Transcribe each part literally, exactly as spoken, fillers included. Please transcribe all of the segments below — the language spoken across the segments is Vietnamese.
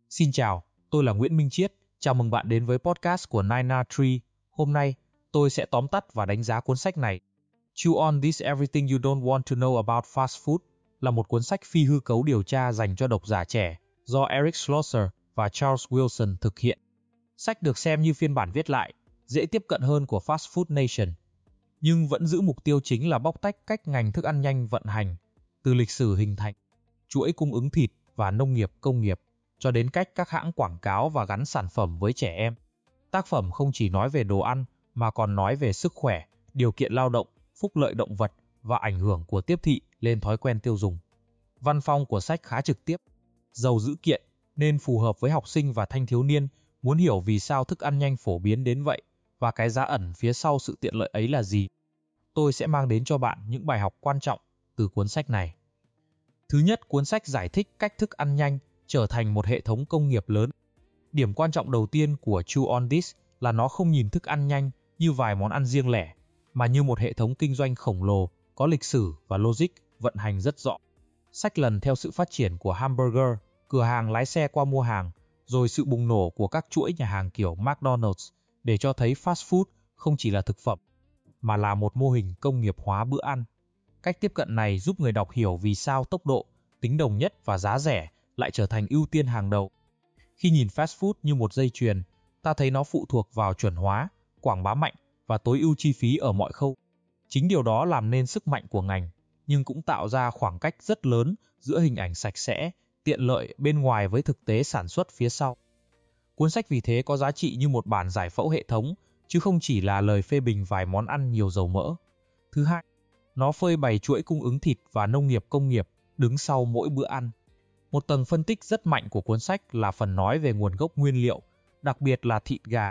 Xin chào, tôi là Nguyễn Minh Chiết. Chào mừng bạn đến với podcast của Nine Na Tree. Hôm nay, tôi sẽ tóm tắt và đánh giá cuốn sách này. Chew on This Everything You Don't Want to Know About Fast Food là một cuốn sách phi hư cấu điều tra dành cho độc giả trẻ do Eric Schlosser và Charles Wilson thực hiện. Sách được xem như phiên bản viết lại, dễ tiếp cận hơn của Fast Food Nation, nhưng vẫn giữ mục tiêu chính là bóc tách cách ngành thức ăn nhanh vận hành, từ lịch sử hình thành, chuỗi cung ứng thịt và nông nghiệp công nghiệp, cho đến cách các hãng quảng cáo và gắn sản phẩm với trẻ em. Tác phẩm không chỉ nói về đồ ăn, mà còn nói về sức khỏe, điều kiện lao động, phúc lợi động vật và ảnh hưởng của tiếp thị lên thói quen tiêu dùng. Văn phong của sách khá trực tiếp, giàu dữ kiện, nên phù hợp với học sinh và thanh thiếu niên muốn hiểu vì sao thức ăn nhanh phổ biến đến vậy và cái giá ẩn phía sau sự tiện lợi ấy là gì. Tôi sẽ mang đến cho bạn những bài học quan trọng từ cuốn sách này. Thứ nhất, cuốn sách giải thích cách thức ăn nhanh trở thành một hệ thống công nghiệp lớn. Điểm quan trọng đầu tiên của Chew on This là nó không nhìn thức ăn nhanh như vài món ăn riêng lẻ, mà như một hệ thống kinh doanh khổng lồ, có lịch sử và logic vận hành rất rõ. Sách lần theo sự phát triển của hamburger, cửa hàng lái xe qua mua hàng, rồi sự bùng nổ của các chuỗi nhà hàng kiểu McDonald's để cho thấy fast food không chỉ là thực phẩm, mà là một mô hình công nghiệp hóa bữa ăn. Cách tiếp cận này giúp người đọc hiểu vì sao tốc độ, tính đồng nhất và giá rẻ lại trở thành ưu tiên hàng đầu. Khi nhìn fast food như một dây chuyền, ta thấy nó phụ thuộc vào chuẩn hóa, quảng bá mạnh và tối ưu chi phí ở mọi khâu. Chính điều đó làm nên sức mạnh của ngành, nhưng cũng tạo ra khoảng cách rất lớn giữa hình ảnh sạch sẽ, tiện lợi bên ngoài với thực tế sản xuất phía sau. Cuốn sách vì thế có giá trị như một bản giải phẫu hệ thống, chứ không chỉ là lời phê bình vài món ăn nhiều dầu mỡ. Thứ hai, nó phơi bày chuỗi cung ứng thịt và nông nghiệp công nghiệp đứng sau mỗi bữa ăn. Một tầng phân tích rất mạnh của cuốn sách là phần nói về nguồn gốc nguyên liệu, đặc biệt là thịt gà,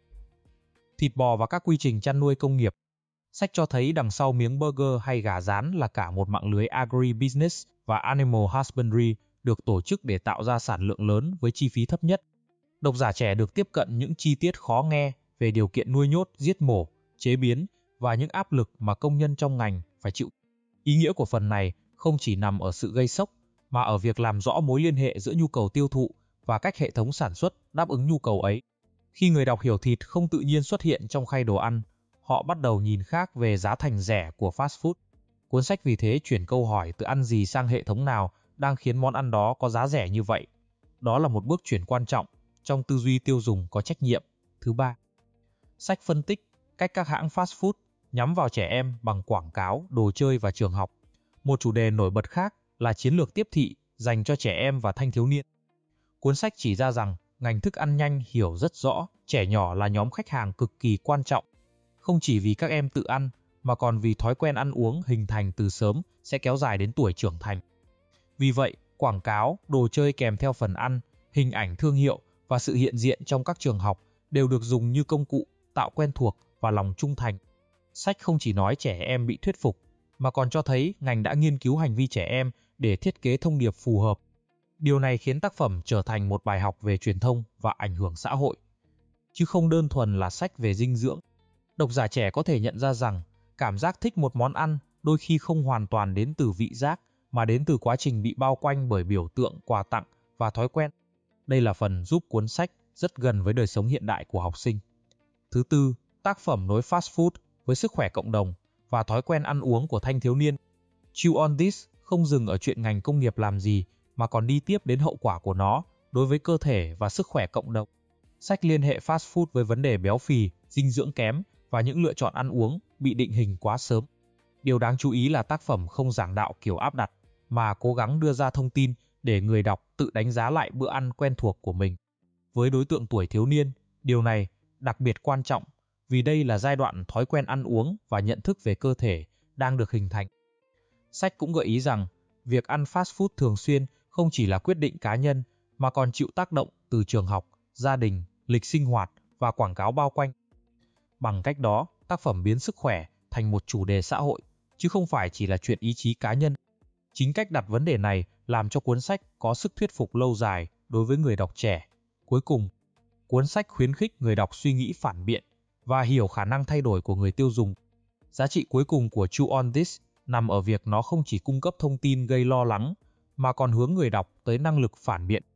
thịt bò và các quy trình chăn nuôi công nghiệp. Sách cho thấy đằng sau miếng burger hay gà rán là cả một mạng lưới agribusiness và animal husbandry được tổ chức để tạo ra sản lượng lớn với chi phí thấp nhất. Độc giả trẻ được tiếp cận những chi tiết khó nghe về điều kiện nuôi nhốt, giết mổ, chế biến và những áp lực mà công nhân trong ngành phải chịu. Ý nghĩa của phần này không chỉ nằm ở sự gây sốc, mà ở việc làm rõ mối liên hệ giữa nhu cầu tiêu thụ và cách hệ thống sản xuất đáp ứng nhu cầu ấy. Khi người đọc hiểu thịt không tự nhiên xuất hiện trong khay đồ ăn, họ bắt đầu nhìn khác về giá thành rẻ của fast food. Cuốn sách vì thế chuyển câu hỏi từ ăn gì sang hệ thống nào đang khiến món ăn đó có giá rẻ như vậy. Đó là một bước chuyển quan trọng trong tư duy tiêu dùng có trách nhiệm. Thứ ba, sách phân tích cách các hãng fast food nhắm vào trẻ em bằng quảng cáo, đồ chơi và trường học. Một chủ đề nổi bật khác là chiến lược tiếp thị dành cho trẻ em và thanh thiếu niên. Cuốn sách chỉ ra rằng ngành thức ăn nhanh hiểu rất rõ trẻ nhỏ là nhóm khách hàng cực kỳ quan trọng, không chỉ vì các em tự ăn, mà còn vì thói quen ăn uống hình thành từ sớm sẽ kéo dài đến tuổi trưởng thành. Vì vậy, quảng cáo, đồ chơi kèm theo phần ăn, hình ảnh thương hiệu và sự hiện diện trong các trường học đều được dùng như công cụ tạo quen thuộc và lòng trung thành. Sách không chỉ nói trẻ em bị thuyết phục, mà còn cho thấy ngành đã nghiên cứu hành vi trẻ em để thiết kế thông điệp phù hợp. Điều này khiến tác phẩm trở thành một bài học về truyền thông và ảnh hưởng xã hội, chứ không đơn thuần là sách về dinh dưỡng. Độc giả trẻ có thể nhận ra rằng cảm giác thích một món ăn đôi khi không hoàn toàn đến từ vị giác, mà đến từ quá trình bị bao quanh bởi biểu tượng, quà tặng và thói quen. Đây là phần giúp cuốn sách rất gần với đời sống hiện đại của học sinh. Thứ tư, tác phẩm nối fast food với sức khỏe cộng đồng và thói quen ăn uống của thanh thiếu niên. Chew on This không dừng ở chuyện ngành công nghiệp làm gì, mà còn đi tiếp đến hậu quả của nó đối với cơ thể và sức khỏe cộng đồng. Sách liên hệ fast food với vấn đề béo phì, dinh dưỡng kém và những lựa chọn ăn uống bị định hình quá sớm. Điều đáng chú ý là tác phẩm không giảng đạo kiểu áp đặt, mà cố gắng đưa ra thông tin để người đọc tự đánh giá lại bữa ăn quen thuộc của mình. Với đối tượng tuổi thiếu niên, điều này đặc biệt quan trọng vì đây là giai đoạn thói quen ăn uống và nhận thức về cơ thể đang được hình thành. Sách cũng gợi ý rằng việc ăn fast food thường xuyên không chỉ là quyết định cá nhân, mà còn chịu tác động từ trường học, gia đình, lịch sinh hoạt và quảng cáo bao quanh. Bằng cách đó, tác phẩm biến sức khỏe thành một chủ đề xã hội, chứ không phải chỉ là chuyện ý chí cá nhân. Chính cách đặt vấn đề này làm cho cuốn sách có sức thuyết phục lâu dài đối với người đọc trẻ. Cuối cùng, cuốn sách khuyến khích người đọc suy nghĩ phản biện và hiểu khả năng thay đổi của người tiêu dùng. Giá trị cuối cùng của Chew on This nằm ở việc nó không chỉ cung cấp thông tin gây lo lắng, mà còn hướng người đọc tới năng lực phản biện.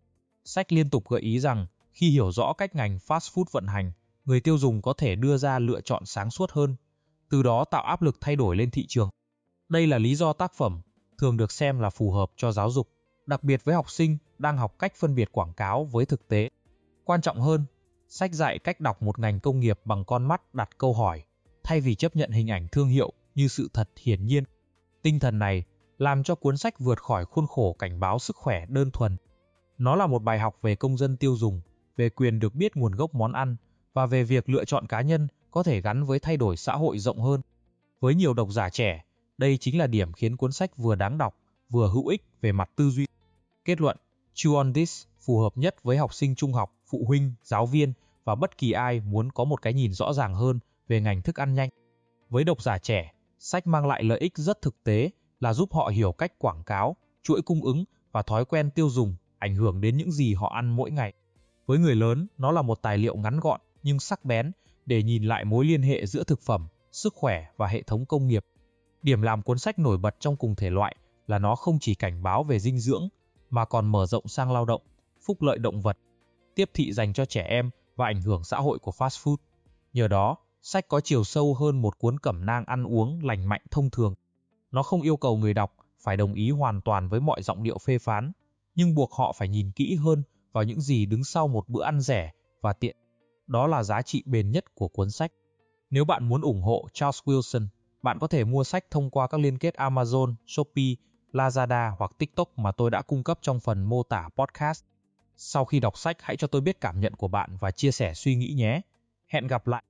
Sách liên tục gợi ý rằng khi hiểu rõ cách ngành fast food vận hành, người tiêu dùng có thể đưa ra lựa chọn sáng suốt hơn, từ đó tạo áp lực thay đổi lên thị trường. Đây là lý do tác phẩm thường được xem là phù hợp cho giáo dục, đặc biệt với học sinh đang học cách phân biệt quảng cáo với thực tế. Quan trọng hơn, sách dạy cách đọc một ngành công nghiệp bằng con mắt đặt câu hỏi, thay vì chấp nhận hình ảnh thương hiệu như sự thật hiển nhiên. Tinh thần này làm cho cuốn sách vượt khỏi khuôn khổ cảnh báo sức khỏe đơn thuần. Nó là một bài học về công dân tiêu dùng, về quyền được biết nguồn gốc món ăn và về việc lựa chọn cá nhân có thể gắn với thay đổi xã hội rộng hơn. Với nhiều độc giả trẻ, đây chính là điểm khiến cuốn sách vừa đáng đọc, vừa hữu ích về mặt tư duy. Kết luận, Chew on This phù hợp nhất với học sinh trung học, phụ huynh, giáo viên và bất kỳ ai muốn có một cái nhìn rõ ràng hơn về ngành thức ăn nhanh. Với độc giả trẻ, sách mang lại lợi ích rất thực tế là giúp họ hiểu cách quảng cáo, chuỗi cung ứng và thói quen tiêu dùng ảnh hưởng đến những gì họ ăn mỗi ngày. Với người lớn, nó là một tài liệu ngắn gọn nhưng sắc bén để nhìn lại mối liên hệ giữa thực phẩm, sức khỏe và hệ thống công nghiệp. Điểm làm cuốn sách nổi bật trong cùng thể loại là nó không chỉ cảnh báo về dinh dưỡng, mà còn mở rộng sang lao động, phúc lợi động vật, tiếp thị dành cho trẻ em và ảnh hưởng xã hội của fast food. Nhờ đó, sách có chiều sâu hơn một cuốn cẩm nang ăn uống lành mạnh thông thường. Nó không yêu cầu người đọc phải đồng ý hoàn toàn với mọi giọng điệu phê phán, nhưng buộc họ phải nhìn kỹ hơn vào những gì đứng sau một bữa ăn rẻ và tiện. Đó là giá trị bền nhất của cuốn sách. Nếu bạn muốn ủng hộ Charles Wilson, bạn có thể mua sách thông qua các liên kết Amazon, Shopee, Lazada hoặc TikTok mà tôi đã cung cấp trong phần mô tả podcast. Sau khi đọc sách, hãy cho tôi biết cảm nhận của bạn và chia sẻ suy nghĩ nhé. Hẹn gặp lại!